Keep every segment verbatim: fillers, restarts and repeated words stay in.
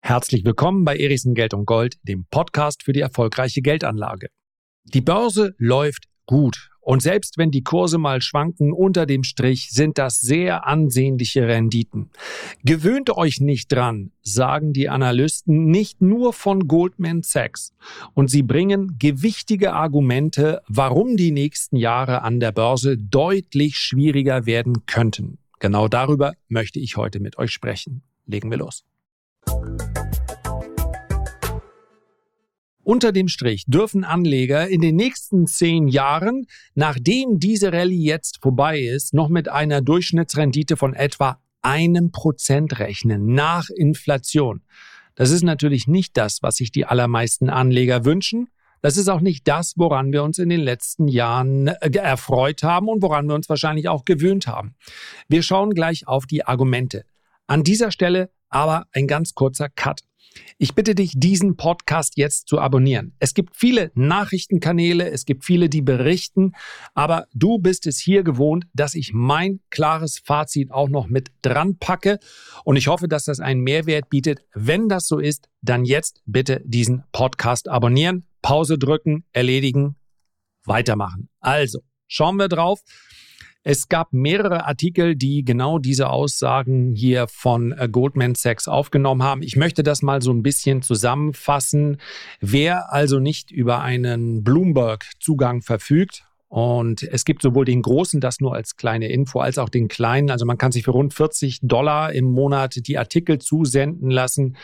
Herzlich willkommen bei Erichsen Geld und Gold, dem Podcast für die erfolgreiche Geldanlage. Die Börse läuft gut und selbst wenn die Kurse mal schwanken, unter dem Strich sind das sehr ansehnliche Renditen. Gewöhnt euch nicht dran, sagen die Analysten nicht nur von Goldman Sachs. Und sie bringen gewichtige Argumente, warum die nächsten Jahre an der Börse deutlich schwieriger werden könnten. Genau darüber möchte ich heute mit euch sprechen. Legen wir los. Unter dem Strich dürfen Anleger in den nächsten zehn Jahren, nachdem diese Rallye jetzt vorbei ist, noch mit einer Durchschnittsrendite von etwa einem Prozent rechnen, nach Inflation. Das ist natürlich nicht das, was sich die allermeisten Anleger wünschen. Das ist auch nicht das, woran wir uns in den letzten Jahren erfreut haben und woran wir uns wahrscheinlich auch gewöhnt haben. Wir schauen gleich auf die Argumente. An dieser Stelle aber ein ganz kurzer Cut. Ich bitte dich, diesen Podcast jetzt zu abonnieren. Es gibt viele Nachrichtenkanäle, es gibt viele, die berichten, aber du bist es hier gewohnt, dass ich mein klares Fazit auch noch mit dran packe und ich hoffe, dass das einen Mehrwert bietet. Wenn das so ist, dann jetzt bitte diesen Podcast abonnieren, Pause drücken, erledigen, weitermachen. Also, schauen wir drauf. Es gab mehrere Artikel, die genau diese Aussagen hier von Goldman Sachs aufgenommen haben. Ich möchte das mal so ein bisschen zusammenfassen. Wer also nicht über einen Bloomberg-Zugang verfügt, und es gibt sowohl den großen, das nur als kleine Info, als auch den kleinen. Also man kann sich für rund vierzig Dollar im Monat die Artikel zusenden lassen.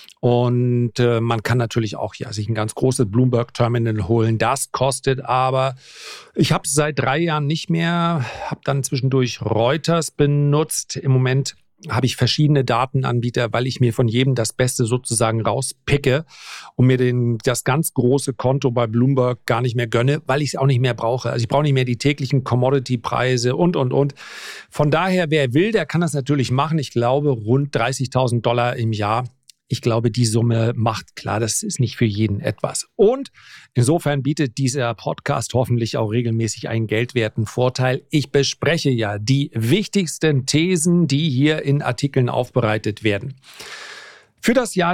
Und äh, man kann natürlich auch ja, sich ein ganz großes Bloomberg-Terminal holen. Das kostet aber, ich habe es seit drei Jahren nicht mehr, habe dann zwischendurch Reuters benutzt. Im Moment habe ich verschiedene Datenanbieter, weil ich mir von jedem das Beste sozusagen rauspicke und mir den, das ganz große Konto bei Bloomberg gar nicht mehr gönne, weil ich es auch nicht mehr brauche. Also ich brauche nicht mehr die täglichen Commodity-Preise und, und, und. Von daher, wer will, der kann das natürlich machen. Ich glaube, rund dreißigtausend Dollar im Jahr. Ich glaube, die Summe macht klar, das ist nicht für jeden etwas. Und insofern bietet dieser Podcast hoffentlich auch regelmäßig einen geldwerten Vorteil. Ich bespreche ja die wichtigsten Thesen, die hier in Artikeln aufbereitet werden. Für das Jahr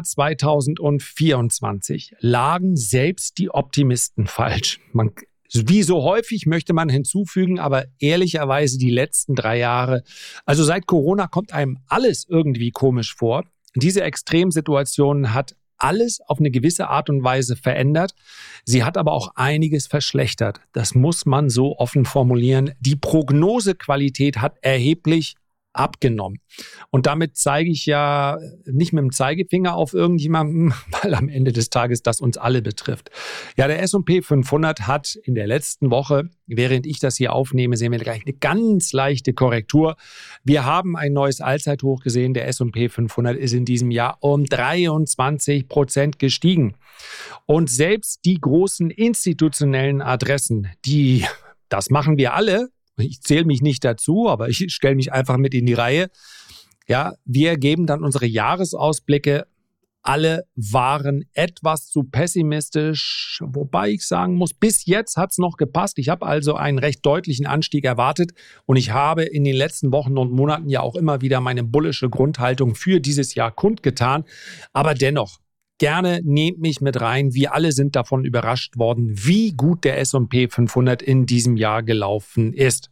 zweitausendvierundzwanzig lagen selbst die Optimisten falsch. Man Wie so häufig möchte man hinzufügen, aber ehrlicherweise die letzten drei Jahre, also seit Corona kommt einem alles irgendwie komisch vor. Diese Extremsituation hat alles auf eine gewisse Art und Weise verändert. Sie hat aber auch einiges verschlechtert. Das muss man so offen formulieren. Die Prognosequalität hat erheblich abgenommen. Und damit zeige ich ja nicht mit dem Zeigefinger auf irgendjemanden, weil am Ende des Tages das uns alle betrifft. Ja, der S und P fünfhundert hat in der letzten Woche, während ich das hier aufnehme, sehen wir gleich eine ganz leichte Korrektur. Wir haben ein neues Allzeithoch gesehen. Der S und P fünfhundert ist in diesem Jahr um dreiundzwanzig Prozent gestiegen. Und selbst die großen institutionellen Adressen, die, das machen wir alle, ich zähle mich nicht dazu, aber ich stelle mich einfach mit in die Reihe. Ja, wir geben dann unsere Jahresausblicke. Alle waren etwas zu pessimistisch, wobei ich sagen muss, bis jetzt hat es noch gepasst. Ich habe also einen recht deutlichen Anstieg erwartet und ich habe in den letzten Wochen und Monaten ja auch immer wieder meine bullische Grundhaltung für dieses Jahr kundgetan. Aber dennoch, gerne nehmt mich mit rein. Wir alle sind davon überrascht worden, wie gut der S und P fünfhundert in diesem Jahr gelaufen ist.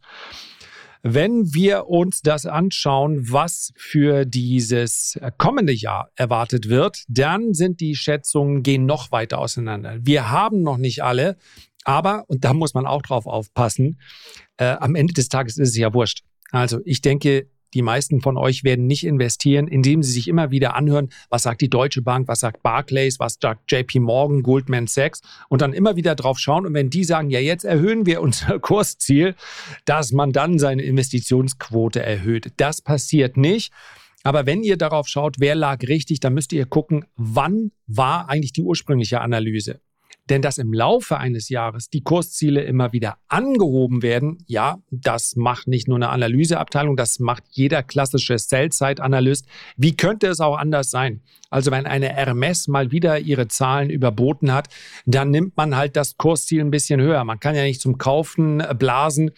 Wenn wir uns das anschauen, was für dieses kommende Jahr erwartet wird, dann sind die Schätzungen gehen noch weiter auseinander. Wir haben noch nicht alle, aber, und da muss man auch drauf aufpassen, äh, am Ende des Tages ist es ja wurscht. Also ich denke, die meisten von euch werden nicht investieren, indem sie sich immer wieder anhören, was sagt die Deutsche Bank, was sagt Barclays, was sagt J P Morgan, Goldman Sachs und dann immer wieder drauf schauen. Und wenn die sagen, ja, jetzt erhöhen wir unser Kursziel, dass man dann seine Investitionsquote erhöht. Das passiert nicht. Aber wenn ihr darauf schaut, wer lag richtig, dann müsst ihr gucken, wann war eigentlich die ursprüngliche Analyse. Denn dass im Laufe eines Jahres die Kursziele immer wieder angehoben werden, ja, das macht nicht nur eine Analyseabteilung, das macht jeder klassische Sell-Side-Analyst. Wie könnte es auch anders sein? Also wenn eine Hermes mal wieder ihre Zahlen überboten hat, dann nimmt man halt das Kursziel ein bisschen höher. Man kann ja nicht zum Kaufen blasen,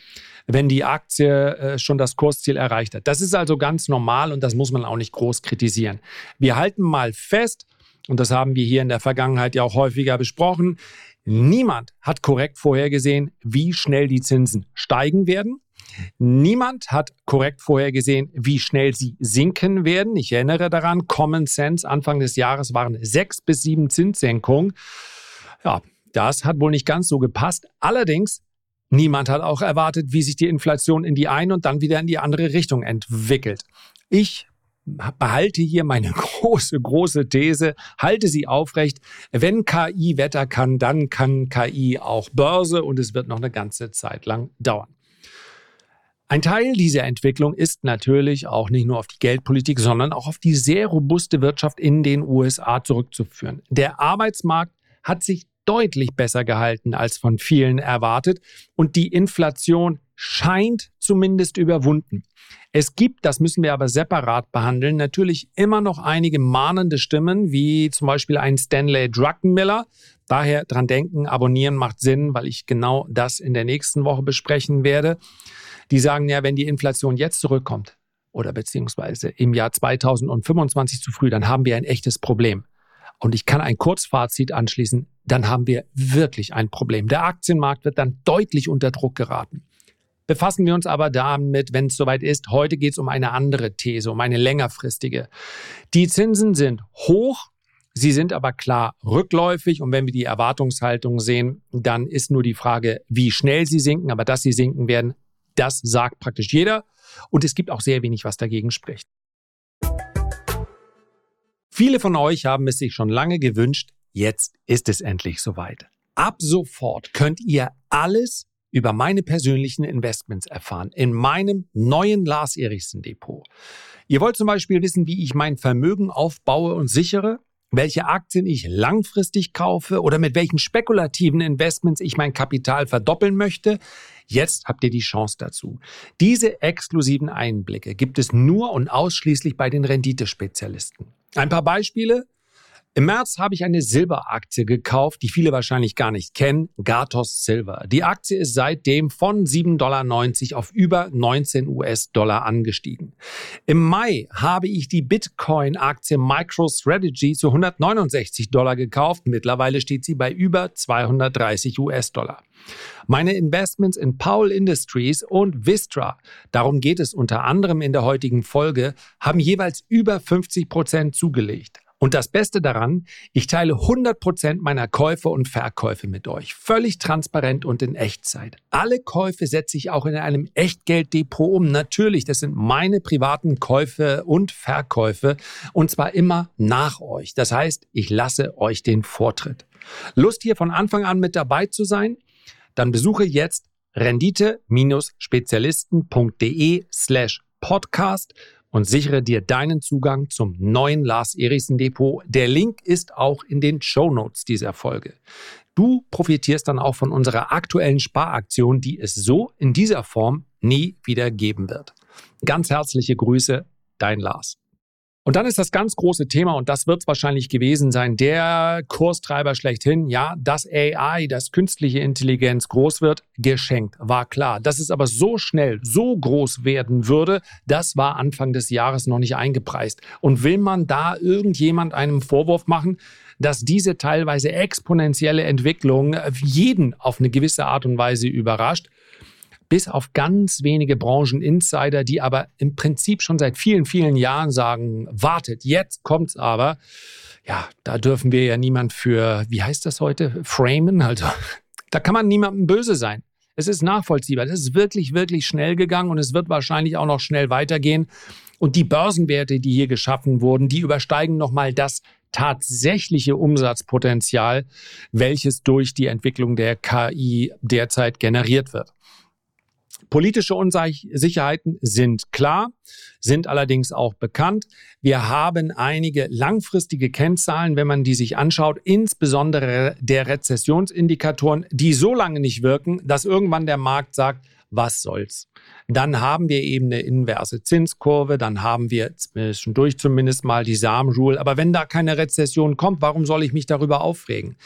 wenn die Aktie äh, schon das Kursziel erreicht hat. Das ist also ganz normal und das muss man auch nicht groß kritisieren. Wir halten mal fest, und das haben wir hier in der Vergangenheit ja auch häufiger besprochen, niemand hat korrekt vorhergesehen, wie schnell die Zinsen steigen werden. Niemand hat korrekt vorhergesehen, wie schnell sie sinken werden. Ich erinnere daran, Common Sense Anfang des Jahres waren sechs bis sieben Zinssenkungen. Ja, das hat wohl nicht ganz so gepasst. Allerdings, niemand hat auch erwartet, wie sich die Inflation in die eine und dann wieder in die andere Richtung entwickelt. Ich behalte hier meine große, große These, halte sie aufrecht. Wenn K I Wetter kann, dann kann K I auch Börse und es wird noch eine ganze Zeit lang dauern. Ein Teil dieser Entwicklung ist natürlich auch nicht nur auf die Geldpolitik, sondern auch auf die sehr robuste Wirtschaft in den U S A zurückzuführen. Der Arbeitsmarkt hat sich deutlich besser gehalten als von vielen erwartet und die Inflation scheint zumindest überwunden. Es gibt, das müssen wir aber separat behandeln, natürlich immer noch einige mahnende Stimmen, wie zum Beispiel ein Stanley Druckenmiller. Daher dran denken, abonnieren macht Sinn, weil ich genau das in der nächsten Woche besprechen werde. Die sagen ja, wenn die Inflation jetzt zurückkommt oder beziehungsweise im Jahr zweitausendfünfundzwanzig zu früh, dann haben wir ein echtes Problem. Und ich kann ein Kurzfazit anschließen, dann haben wir wirklich ein Problem. Der Aktienmarkt wird dann deutlich unter Druck geraten. Befassen wir uns aber damit, wenn es soweit ist. Heute geht es um eine andere These, um eine längerfristige. Die Zinsen sind hoch, sie sind aber klar rückläufig. Und wenn wir die Erwartungshaltung sehen, dann ist nur die Frage, wie schnell sie sinken. Aber dass sie sinken werden, das sagt praktisch jeder. Und es gibt auch sehr wenig, was dagegen spricht. Viele von euch haben es sich schon lange gewünscht. Jetzt ist es endlich soweit. Ab sofort könnt ihr alles über meine persönlichen Investments erfahren in meinem neuen Lars Erichsen Depot. Ihr wollt zum Beispiel wissen, wie ich mein Vermögen aufbaue und sichere, welche Aktien ich langfristig kaufe oder mit welchen spekulativen Investments ich mein Kapital verdoppeln möchte. Jetzt habt ihr die Chance dazu. Diese exklusiven Einblicke gibt es nur und ausschließlich bei den Renditespezialisten. Ein paar Beispiele. Im März habe ich eine Silberaktie gekauft, die viele wahrscheinlich gar nicht kennen, Gatos Silver. Die Aktie ist seitdem von sieben Komma neunzig Dollar auf über neunzehn US-Dollar angestiegen. Im Mai habe ich die Bitcoin-Aktie MicroStrategy zu hundertneunundsechzig Dollar gekauft. Mittlerweile steht sie bei über zweihundertdreißig US-Dollar. Meine Investments in Powell Industries und Vistra, darum geht es unter anderem in der heutigen Folge, haben jeweils über fünfzig Prozent zugelegt. Und das Beste daran, ich teile hundert Prozent meiner Käufe und Verkäufe mit euch. Völlig transparent und in Echtzeit. Alle Käufe setze ich auch in einem Echtgelddepot um. Natürlich, das sind meine privaten Käufe und Verkäufe. Und zwar immer nach euch. Das heißt, ich lasse euch den Vortritt. Lust hier von Anfang an mit dabei zu sein? Dann besuche jetzt rendite-spezialisten.de slash podcast und sichere dir deinen Zugang zum neuen Lars Erichsen Depot. Der Link ist auch in den Shownotes dieser Folge. Du profitierst dann auch von unserer aktuellen Sparaktion, die es so in dieser Form nie wieder geben wird. Ganz herzliche Grüße, dein Lars. Und dann ist das ganz große Thema, und das wird es wahrscheinlich gewesen sein, der Kurstreiber schlechthin, ja, dass A I, dass künstliche Intelligenz groß wird, geschenkt, war klar. Dass es aber so schnell, so groß werden würde, das war Anfang des Jahres noch nicht eingepreist. Und will man da irgendjemand einen Vorwurf machen, dass diese teilweise exponentielle Entwicklung jeden auf eine gewisse Art und Weise überrascht? Bis auf ganz wenige Brancheninsider, die aber im Prinzip schon seit vielen, vielen Jahren sagen, wartet, jetzt kommt's aber. Ja, da dürfen wir ja niemand für, wie heißt das heute, framen. Also da kann man niemandem böse sein. Es ist nachvollziehbar. Das ist wirklich, wirklich schnell gegangen und es wird wahrscheinlich auch noch schnell weitergehen. Und die Börsenwerte, die hier geschaffen wurden, die übersteigen nochmal das tatsächliche Umsatzpotenzial, welches durch die Entwicklung der K I derzeit generiert wird. Politische Unsicherheiten sind klar, sind allerdings auch bekannt. Wir haben einige langfristige Kennzahlen, wenn man die sich anschaut, insbesondere der Rezessionsindikatoren, die so lange nicht wirken, dass irgendwann der Markt sagt, was soll's. Dann haben wir eben eine inverse Zinskurve, dann haben wir zwischendurch zumindest mal die S A M-Rule. Aber wenn da keine Rezession kommt, warum soll ich mich darüber aufregen?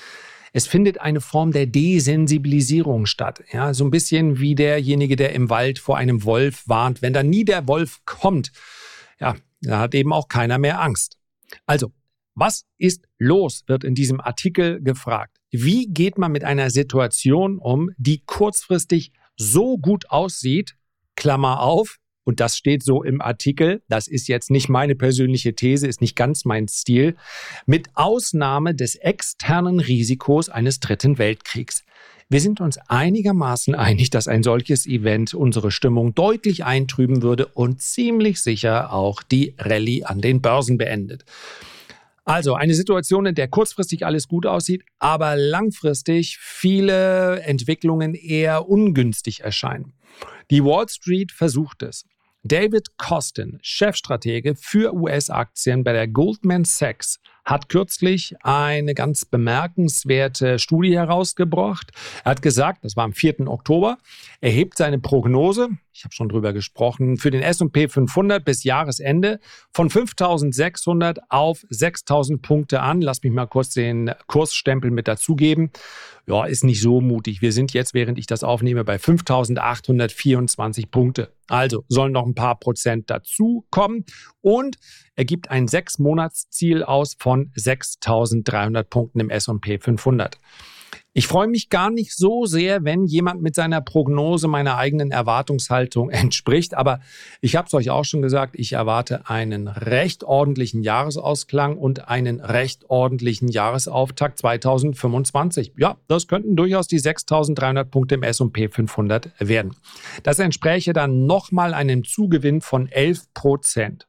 Es findet eine Form der Desensibilisierung statt. Ja, so ein bisschen wie derjenige, der im Wald vor einem Wolf warnt. Wenn da nie der Wolf kommt, ja, da hat eben auch keiner mehr Angst. Also, was ist los, wird in diesem Artikel gefragt. Wie geht man mit einer Situation um, die kurzfristig so gut aussieht, Klammer auf, und das steht so im Artikel, das ist jetzt nicht meine persönliche These, ist nicht ganz mein Stil, mit Ausnahme des externen Risikos eines dritten Weltkriegs. Wir sind uns einigermaßen einig, dass ein solches Event unsere Stimmung deutlich eintrüben würde und ziemlich sicher auch die Rallye an den Börsen beendet. Also eine Situation, in der kurzfristig alles gut aussieht, aber langfristig viele Entwicklungen eher ungünstig erscheinen. Die Wall Street versucht es. David Kostin, Chefstratege für U S-Aktien bei der Goldman Sachs, hat kürzlich eine ganz bemerkenswerte Studie herausgebracht. Er hat gesagt, das war am vierten Oktober, er hebt seine Prognose, ich habe schon drüber gesprochen, für den S und P fünfhundert bis Jahresende von fünftausendsechshundert auf sechstausend Punkte an. Lass mich mal kurz den Kursstempel mit dazugeben. Ja, ist nicht so mutig. Wir sind jetzt, während ich das aufnehme, bei fünftausendachthundertvierundzwanzig Punkte. Also sollen noch ein paar Prozent dazukommen. Und er gibt ein Sechs-Monats-Ziel aus von sechstausenddreihundert Punkten im S und P fünfhundert. Ich freue mich gar nicht so sehr, wenn jemand mit seiner Prognose meiner eigenen Erwartungshaltung entspricht. Aber ich habe es euch auch schon gesagt, ich erwarte einen recht ordentlichen Jahresausklang und einen recht ordentlichen Jahresauftakt zweitausendfünfundzwanzig. Ja, das könnten durchaus die sechstausenddreihundert Punkte im S und P fünfhundert werden. Das entspräche dann nochmal einem Zugewinn von elf Prozent.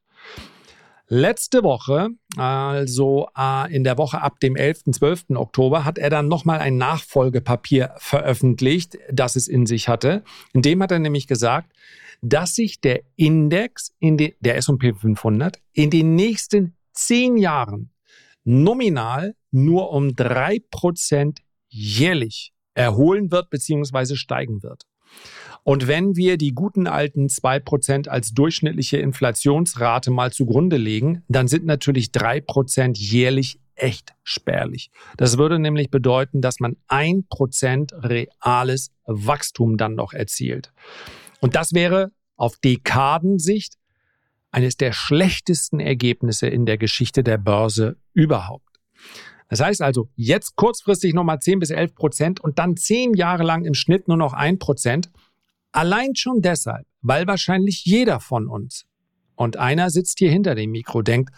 Letzte Woche, also äh, in der Woche ab dem elften, zwölften Oktober, hat er dann nochmal ein Nachfolgepapier veröffentlicht, das es in sich hatte. In dem hat er nämlich gesagt, dass sich der Index, in de, der S und P fünfhundert, in den nächsten zehn Jahren nominal nur um drei Prozent jährlich erholen wird bzw. steigen wird. Und wenn wir die guten alten zwei Prozent als durchschnittliche Inflationsrate mal zugrunde legen, dann sind natürlich drei Prozent jährlich echt spärlich. Das würde nämlich bedeuten, dass man ein Prozent reales Wachstum dann noch erzielt. Und das wäre auf Dekadensicht eines der schlechtesten Ergebnisse in der Geschichte der Börse überhaupt. Das heißt also, jetzt kurzfristig nochmal zehn bis elf Prozent und dann zehn Jahre lang im Schnitt nur noch ein Prozent. Allein schon deshalb, weil wahrscheinlich jeder von uns, und einer sitzt hier hinter dem Mikro, denkt,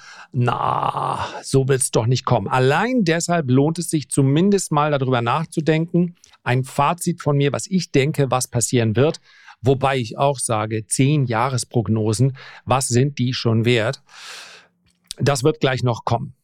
na, so wird's doch nicht kommen. Allein deshalb lohnt es sich zumindest mal darüber nachzudenken. Ein Fazit von mir, was ich denke, was passieren wird. Wobei ich auch sage, zehn Jahresprognosen, was sind die schon wert? Das wird gleich noch kommen.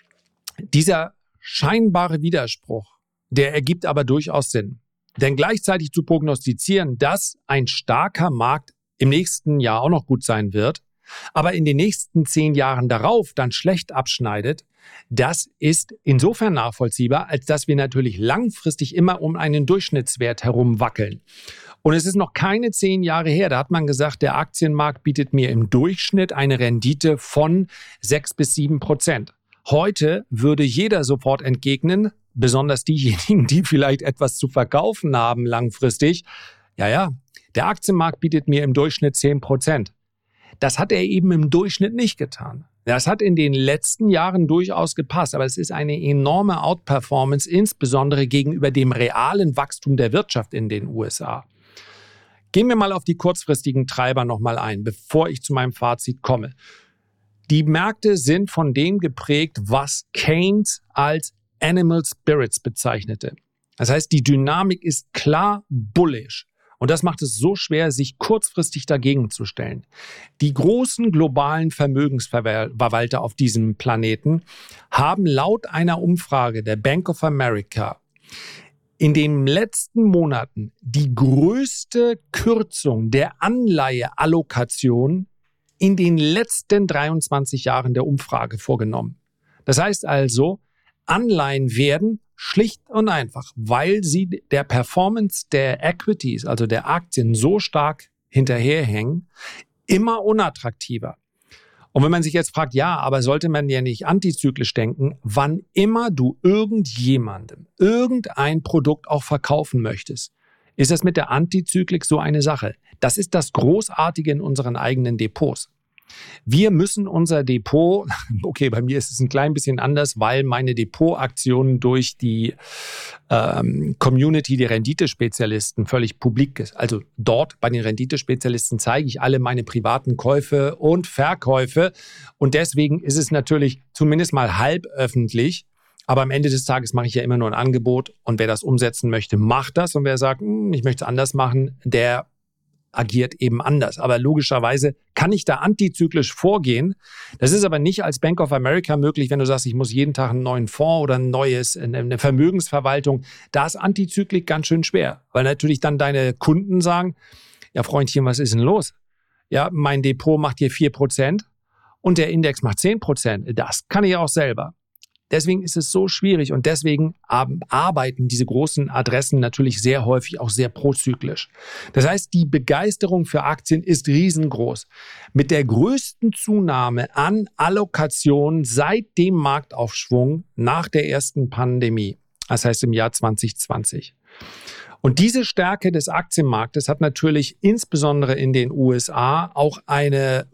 Dieser scheinbare Widerspruch, der ergibt aber durchaus Sinn. Denn gleichzeitig zu prognostizieren, dass ein starker Markt im nächsten Jahr auch noch gut sein wird, aber in den nächsten zehn Jahren darauf dann schlecht abschneidet, das ist insofern nachvollziehbar, als dass wir natürlich langfristig immer um einen Durchschnittswert herumwackeln. Und es ist noch keine zehn Jahre her, da hat man gesagt, der Aktienmarkt bietet mir im Durchschnitt eine Rendite von sechs bis sieben Prozent. Heute würde jeder sofort entgegnen, besonders diejenigen, die vielleicht etwas zu verkaufen haben langfristig. Ja, ja, der Aktienmarkt bietet mir im Durchschnitt zehn Prozent. Das hat er eben im Durchschnitt nicht getan. Das hat in den letzten Jahren durchaus gepasst, aber es ist eine enorme Outperformance, insbesondere gegenüber dem realen Wachstum der Wirtschaft in den U S A. Gehen wir mal auf die kurzfristigen Treiber nochmal ein, bevor ich zu meinem Fazit komme. Die Märkte sind von dem geprägt, was Keynes als Animal Spirits bezeichnete. Das heißt, die Dynamik ist klar bullish. Und das macht es so schwer, sich kurzfristig dagegen zu stellen. Die großen globalen Vermögensverwalter auf diesem Planeten haben laut einer Umfrage der Bank of America in den letzten Monaten die größte Kürzung der Anleiheallokation in den letzten dreiundzwanzig Jahren der Umfrage vorgenommen. Das heißt also, Anleihen werden schlicht und einfach, weil sie der Performance der Equities, also der Aktien, so stark hinterherhängen, immer unattraktiver. Und wenn man sich jetzt fragt, ja, aber sollte man ja nicht antizyklisch denken, wann immer du irgendjemandem irgendein Produkt auch verkaufen möchtest, ist das mit der Antizyklik so eine Sache. Das ist das Großartige in unseren eigenen Depots. Wir müssen unser Depot, okay, bei mir ist es ein klein bisschen anders, weil meine Depotaktionen durch die ähm, Community der Renditespezialisten völlig publik ist. Also dort bei den Renditespezialisten zeige ich alle meine privaten Käufe und Verkäufe und deswegen ist es natürlich zumindest mal halb öffentlich. Aber am Ende des Tages mache ich ja immer nur ein Angebot und wer das umsetzen möchte, macht das und wer sagt, ich möchte es anders machen, der agiert eben anders. Aber logischerweise kann ich da antizyklisch vorgehen. Das ist aber nicht als Bank of America möglich, wenn du sagst, ich muss jeden Tag einen neuen Fonds oder ein neues, eine Vermögensverwaltung. Da ist Antizyklik ganz schön schwer, weil natürlich dann deine Kunden sagen, ja Freundchen, was ist denn los? Ja, mein Depot macht hier vier Prozent und der Index macht zehn Prozent. Das kann ich auch selber. Deswegen ist es so schwierig und deswegen arbeiten diese großen Adressen natürlich sehr häufig auch sehr prozyklisch. Das heißt, die Begeisterung für Aktien ist riesengroß. Mit der größten Zunahme an Allokationen seit dem Marktaufschwung nach der ersten Pandemie, das heißt im Jahr zwanzig zwanzig. Und diese Stärke des Aktienmarktes hat natürlich insbesondere in den U S A auch eine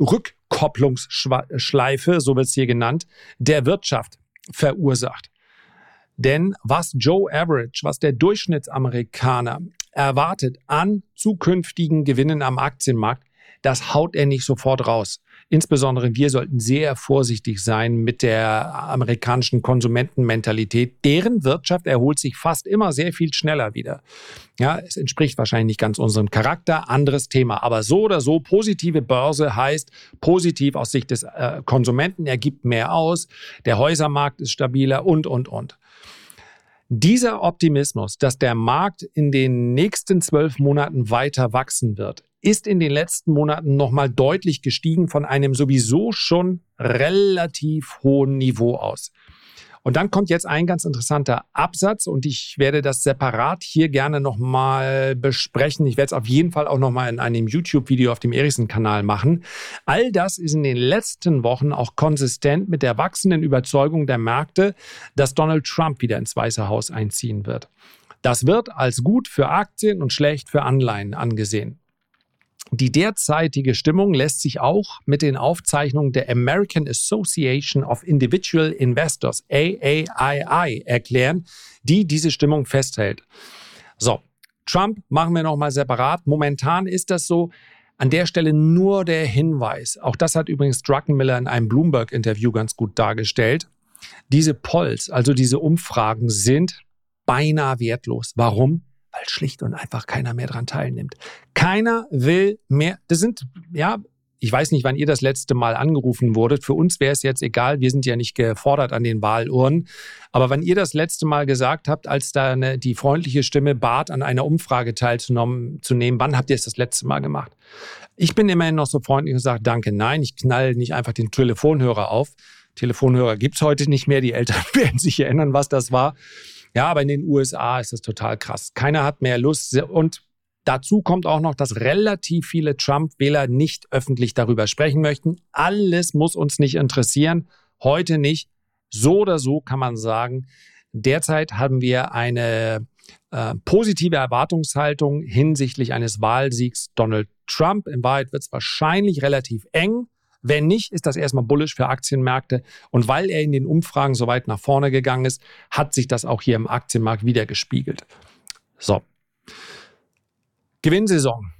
Rückkopplungsschleife, so wird es hier genannt, der Wirtschaft verursacht. Denn was Joe Average, was der Durchschnittsamerikaner erwartet an zukünftigen Gewinnen am Aktienmarkt, das haut er nicht sofort raus. Insbesondere wir sollten sehr vorsichtig sein mit der amerikanischen Konsumentenmentalität. Deren Wirtschaft erholt sich fast immer sehr viel schneller wieder. Ja, es entspricht wahrscheinlich nicht ganz unserem Charakter, anderes Thema. Aber so oder so, positive Börse heißt positiv aus Sicht des äh, Konsumenten, er gibt mehr aus, der Häusermarkt ist stabiler und, und, und. Dieser Optimismus, dass der Markt in den nächsten zwölf Monaten weiter wachsen wird, ist in den letzten Monaten nochmal deutlich gestiegen von einem sowieso schon relativ hohen Niveau aus. Und dann kommt jetzt ein ganz interessanter Absatz und ich werde das separat hier gerne nochmal besprechen. Ich werde es auf jeden Fall auch nochmal in einem YouTube-Video auf dem Erichsen-Kanal machen. All das ist in den letzten Wochen auch konsistent mit der wachsenden Überzeugung der Märkte, dass Donald Trump wieder ins Weiße Haus einziehen wird. Das wird als gut für Aktien und schlecht für Anleihen angesehen. Die derzeitige Stimmung lässt sich auch mit den Aufzeichnungen der American Association of Individual Investors, A A I I, erklären, die diese Stimmung festhält. So, Trump machen wir nochmal separat. Momentan ist das so. An der Stelle nur der Hinweis. Auch das hat übrigens Druckenmiller in einem Bloomberg-Interview ganz gut dargestellt. Diese Polls, also diese Umfragen, sind beinahe wertlos. Warum? Weil schlicht und einfach keiner mehr dran teilnimmt. Keiner will mehr. Das sind, ja, ich weiß nicht, wann ihr das letzte Mal angerufen wurdet. Für uns wäre es jetzt egal, wir sind ja nicht gefordert an den Wahlurnen. Aber wenn ihr das letzte Mal gesagt habt, als da eine, die freundliche Stimme bat, an einer Umfrage teilzunehmen, wann habt ihr es das letzte Mal gemacht? Ich bin immerhin noch so freundlich und sage, danke, nein, ich knall nicht einfach den Telefonhörer auf. Telefonhörer gibt es heute nicht mehr. Die Eltern werden sich erinnern, was das war. Ja, aber in den U S A ist das total krass. Keiner hat mehr Lust. Und dazu kommt auch noch, dass relativ viele Trump-Wähler nicht öffentlich darüber sprechen möchten. Alles muss uns nicht interessieren. Heute nicht. So oder so kann man sagen, derzeit haben wir eine äh, positive Erwartungshaltung hinsichtlich eines Wahlsiegs Donald Trump. In Wahrheit wird es wahrscheinlich relativ eng. Wenn nicht, ist das erstmal bullish für Aktienmärkte. Und weil er in den Umfragen so weit nach vorne gegangen ist, hat sich das auch hier im Aktienmarkt wieder gespiegelt. So. Gewinnsaison.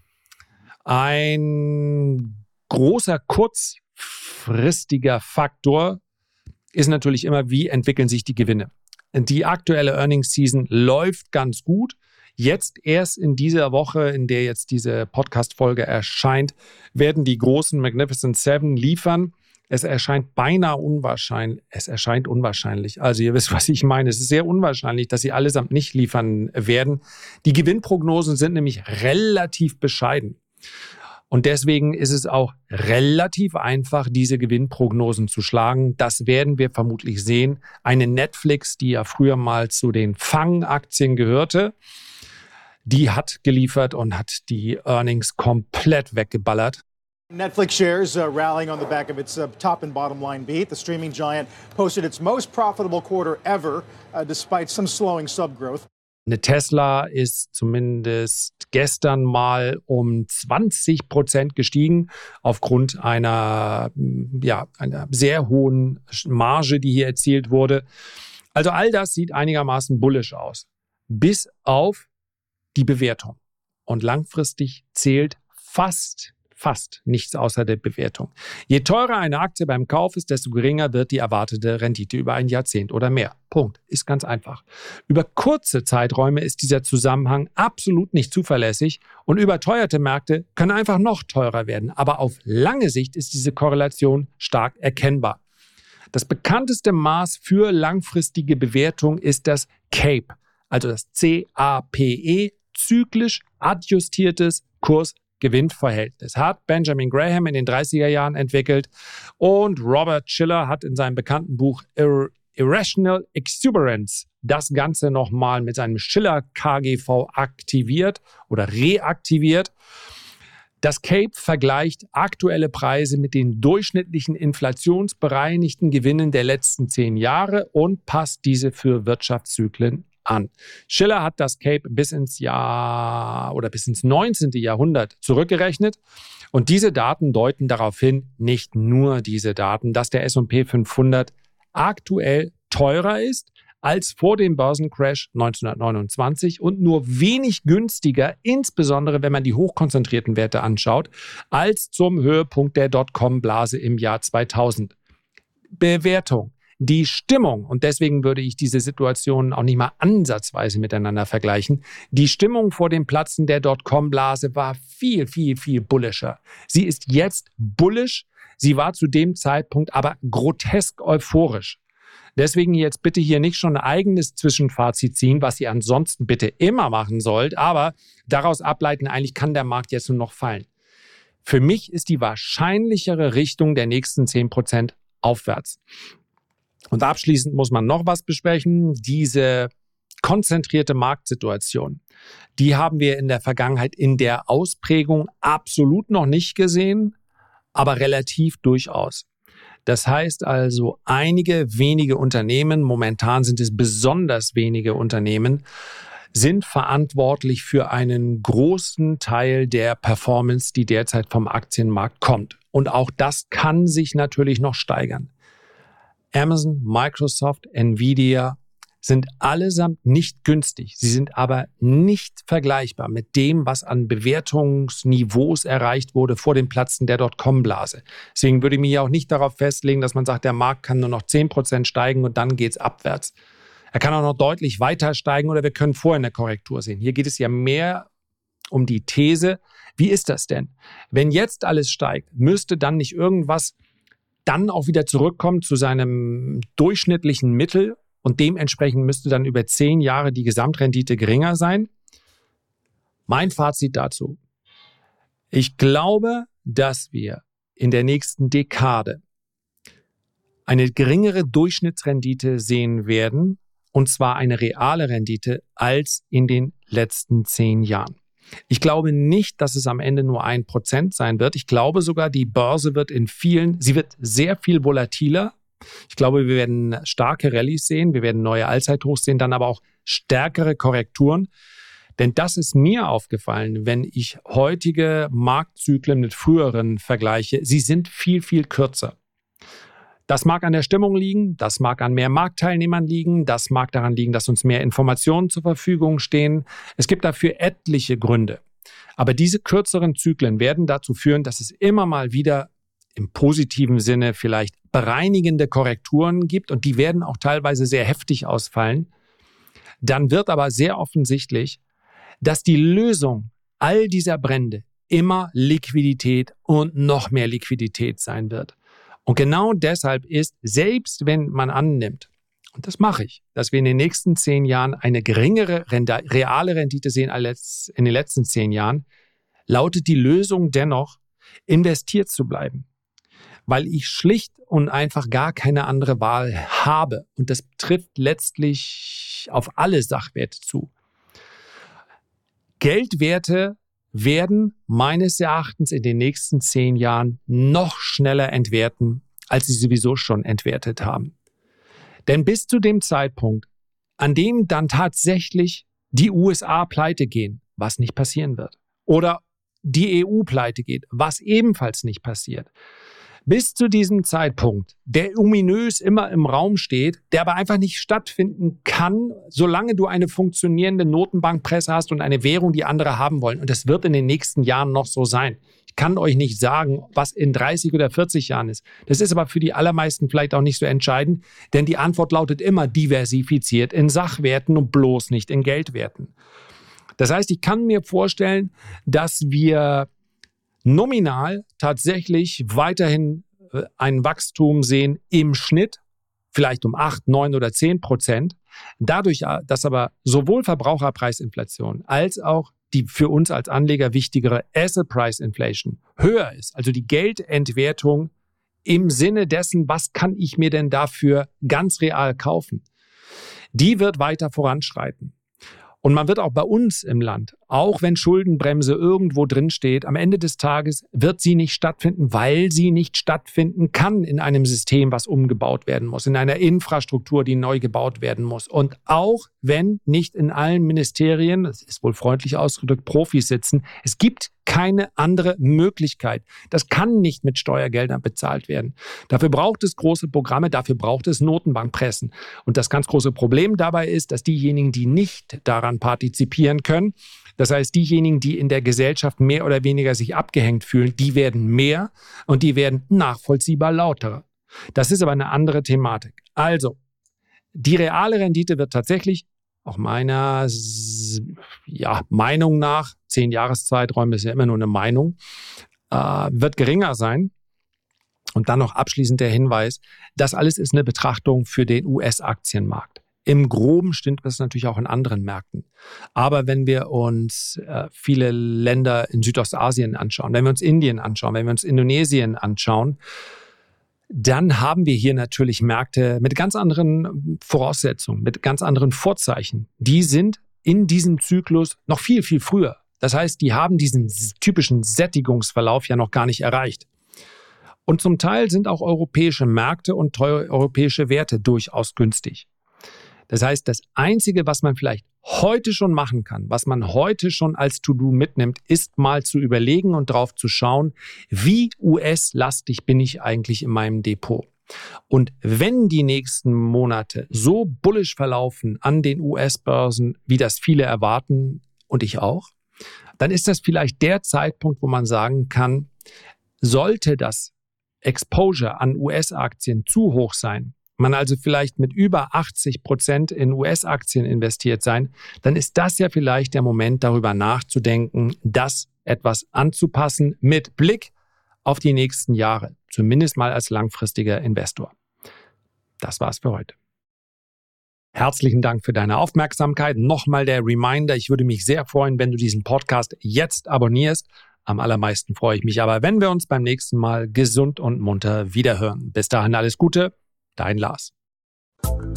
Ein großer, kurzfristiger Faktor ist natürlich immer, wie entwickeln sich die Gewinne. Die aktuelle Earnings Season läuft ganz gut. Jetzt erst in dieser Woche, in der jetzt diese Podcast-Folge erscheint, werden die großen Magnificent Seven liefern. Es erscheint beinahe unwahrscheinlich. Es erscheint unwahrscheinlich. Also ihr wisst, was ich meine. Es ist sehr unwahrscheinlich, dass sie allesamt nicht liefern werden. Die Gewinnprognosen sind nämlich relativ bescheiden. Und deswegen ist es auch relativ einfach, diese Gewinnprognosen zu schlagen. Das werden wir vermutlich sehen. Eine Netflix, die ja früher mal zu den Fang-Aktien gehörte, die hat geliefert und hat die Earnings komplett weggeballert. Netflix shares uh, rallying on the back of its uh, top and bottom line beat. The streaming giant posted its most profitable quarter ever, uh, despite some slowing sub growth. Eine Tesla ist zumindest gestern mal um zwanzig Prozent gestiegen aufgrund einer, ja, einer sehr hohen Marge, die hier erzielt wurde. Also all das sieht einigermaßen bullish aus, bis auf die Bewertung. Und langfristig zählt fast Fast nichts außer der Bewertung. Je teurer eine Aktie beim Kauf ist, desto geringer wird die erwartete Rendite über ein Jahrzehnt oder mehr. Punkt. Ist ganz einfach. Über kurze Zeiträume ist dieser Zusammenhang absolut nicht zuverlässig und überteuerte Märkte können einfach noch teurer werden. Aber auf lange Sicht ist diese Korrelation stark erkennbar. Das bekannteste Maß für langfristige Bewertung ist das C A P E, also das C A P E, zyklisch adjustiertes Kurs Gewinnverhältnis. Hat Benjamin Graham in den dreißiger Jahren entwickelt und Robert Shiller hat in seinem bekannten Buch Ir- Irrational Exuberance das Ganze nochmal mit seinem Shiller K G V aktiviert oder reaktiviert. Das C A P E vergleicht aktuelle Preise mit den durchschnittlichen inflationsbereinigten Gewinnen der letzten zehn Jahre und passt diese für Wirtschaftszyklen an. Shiller hat das C A P E bis ins Jahr oder bis ins neunzehnten Jahrhundert zurückgerechnet und diese Daten deuten darauf hin, nicht nur diese Daten, dass der S und P fünfhundert aktuell teurer ist als vor dem Börsencrash neunzehnhundertneunundzwanzig und nur wenig günstiger, insbesondere wenn man die hochkonzentrierten Werte anschaut, als zum Höhepunkt der Dotcom-Blase im Jahr zweitausend. Bewertung. Die Stimmung, und deswegen würde ich diese Situationen auch nicht mal ansatzweise miteinander vergleichen, die Stimmung vor dem Platzen der Dotcom-Blase war viel, viel, viel bullischer. Sie ist jetzt bullish, sie war zu dem Zeitpunkt aber grotesk euphorisch. Deswegen jetzt bitte hier nicht schon ein eigenes Zwischenfazit ziehen, was ihr ansonsten bitte immer machen sollt, aber daraus ableiten, eigentlich kann der Markt jetzt nur noch fallen. Für mich ist die wahrscheinlichere Richtung der nächsten zehn Prozent aufwärts. Und abschließend muss man noch was besprechen. Diese konzentrierte Marktsituation, die haben wir in der Vergangenheit in der Ausprägung absolut noch nicht gesehen, aber relativ durchaus. Das heißt also, einige wenige Unternehmen, momentan sind es besonders wenige Unternehmen, sind verantwortlich für einen großen Teil der Performance, die derzeit vom Aktienmarkt kommt. Und auch das kann sich natürlich noch steigern. Amazon, Microsoft, Nvidia sind allesamt nicht günstig. Sie sind aber nicht vergleichbar mit dem, was an Bewertungsniveaus erreicht wurde vor dem Platzen der Dotcom-Blase. Deswegen würde ich mich auch nicht darauf festlegen, dass man sagt, der Markt kann nur noch zehn Prozent steigen und dann geht's abwärts. Er kann auch noch deutlich weiter steigen oder wir können vorher eine Korrektur sehen. Hier geht es ja mehr um die These, wie ist das denn? Wenn jetzt alles steigt, müsste dann nicht irgendwas dann auch wieder zurückkommen zu seinem durchschnittlichen Mittel und dementsprechend müsste dann über zehn Jahre die Gesamtrendite geringer sein? Mein Fazit dazu. Ich glaube, dass wir in der nächsten Dekade eine geringere Durchschnittsrendite sehen werden, und zwar eine reale Rendite, als in den letzten zehn Jahren. Ich glaube nicht, dass es am Ende nur ein Prozent sein wird. Ich glaube sogar, die Börse wird in vielen, sie wird sehr viel volatiler. Ich glaube, wir werden starke Rallyes sehen, wir werden neue Allzeithochs sehen, dann aber auch stärkere Korrekturen. Denn das ist mir aufgefallen, wenn ich heutige Marktzyklen mit früheren vergleiche. Sie sind viel, viel kürzer. Das mag an der Stimmung liegen, das mag an mehr Marktteilnehmern liegen, das mag daran liegen, dass uns mehr Informationen zur Verfügung stehen. Es gibt dafür etliche Gründe. Aber diese kürzeren Zyklen werden dazu führen, dass es immer mal wieder im positiven Sinne vielleicht bereinigende Korrekturen gibt und die werden auch teilweise sehr heftig ausfallen. Dann wird aber sehr offensichtlich, dass die Lösung all dieser Brände immer Liquidität und noch mehr Liquidität sein wird. Und genau deshalb ist, selbst wenn man annimmt, und das mache ich, dass wir in den nächsten zehn Jahren eine geringere Rende, reale Rendite sehen als in den letzten zehn Jahren, lautet die Lösung dennoch, investiert zu bleiben. Weil ich schlicht und einfach gar keine andere Wahl habe. Und das trifft letztlich auf alle Sachwerte zu. Geldwerte werden meines Erachtens in den nächsten zehn Jahren noch schneller entwerten, als sie sowieso schon entwertet haben. Denn bis zu dem Zeitpunkt, an dem dann tatsächlich die U S A pleite gehen, was nicht passieren wird, oder die E U pleite geht, was ebenfalls nicht passiert, bis zu diesem Zeitpunkt, der ominös immer im Raum steht, der aber einfach nicht stattfinden kann, solange du eine funktionierende Notenbankpresse hast und eine Währung, die andere haben wollen. Und das wird in den nächsten Jahren noch so sein. Ich kann euch nicht sagen, was in dreißig oder vierzig Jahren ist. Das ist aber für die allermeisten vielleicht auch nicht so entscheidend, denn die Antwort lautet immer diversifiziert in Sachwerten und bloß nicht in Geldwerten. Das heißt, ich kann mir vorstellen, dass wir nominal tatsächlich weiterhin ein Wachstum sehen im Schnitt, vielleicht um acht, neun oder zehn Prozent. Dadurch, dass aber sowohl Verbraucherpreisinflation als auch die für uns als Anleger wichtigere Asset Price Inflation höher ist, also die Geldentwertung im Sinne dessen, was kann ich mir denn dafür ganz real kaufen, die wird weiter voranschreiten. Und man wird auch bei uns im Land, auch wenn Schuldenbremse irgendwo drin steht, am Ende des Tages wird sie nicht stattfinden, weil sie nicht stattfinden kann in einem System, was umgebaut werden muss, in einer Infrastruktur, die neu gebaut werden muss. Und auch wenn nicht in allen Ministerien, das ist wohl freundlich ausgedrückt, Profis sitzen, es gibt keine andere Möglichkeit. Das kann nicht mit Steuergeldern bezahlt werden. Dafür braucht es große Programme, dafür braucht es Notenbankpressen. Und das ganz große Problem dabei ist, dass diejenigen, die nicht daran partizipieren können, das heißt diejenigen, die in der Gesellschaft mehr oder weniger sich abgehängt fühlen, die werden mehr und die werden nachvollziehbar lauter. Das ist aber eine andere Thematik. Also, die reale Rendite wird tatsächlich auch meiner ja, Meinung nach, zehn Jahreszeiträume ist ja immer nur eine Meinung, äh, wird geringer sein. Und dann noch abschließend der Hinweis, das alles ist eine Betrachtung für den U S-Aktienmarkt. Im Groben stimmt das natürlich auch in anderen Märkten. Aber wenn wir uns äh, viele Länder in Südostasien anschauen, wenn wir uns Indien anschauen, wenn wir uns Indonesien anschauen, dann haben wir hier natürlich Märkte mit ganz anderen Voraussetzungen, mit ganz anderen Vorzeichen. Die sind in diesem Zyklus noch viel, viel früher. Das heißt, die haben diesen typischen Sättigungsverlauf ja noch gar nicht erreicht. Und zum Teil sind auch europäische Märkte und teure europäische Werte durchaus günstig. Das heißt, das Einzige, was man vielleicht heute schon machen kann, was man heute schon als To-Do mitnimmt, ist mal zu überlegen und drauf zu schauen, wie U S-lastig bin ich eigentlich in meinem Depot. Und wenn die nächsten Monate so bullisch verlaufen an den U S-Börsen, wie das viele erwarten und ich auch, dann ist das vielleicht der Zeitpunkt, wo man sagen kann, sollte das Exposure an U S-Aktien zu hoch sein, man also vielleicht mit über achtzig Prozent in U S-Aktien investiert sein, dann ist das ja vielleicht der Moment, darüber nachzudenken, das etwas anzupassen mit Blick auf die nächsten Jahre, zumindest mal als langfristiger Investor. Das war's für heute. Herzlichen Dank für deine Aufmerksamkeit. Nochmal der Reminder, ich würde mich sehr freuen, wenn du diesen Podcast jetzt abonnierst. Am allermeisten freue ich mich aber, wenn wir uns beim nächsten Mal gesund und munter wiederhören. Bis dahin alles Gute. Dein Lars.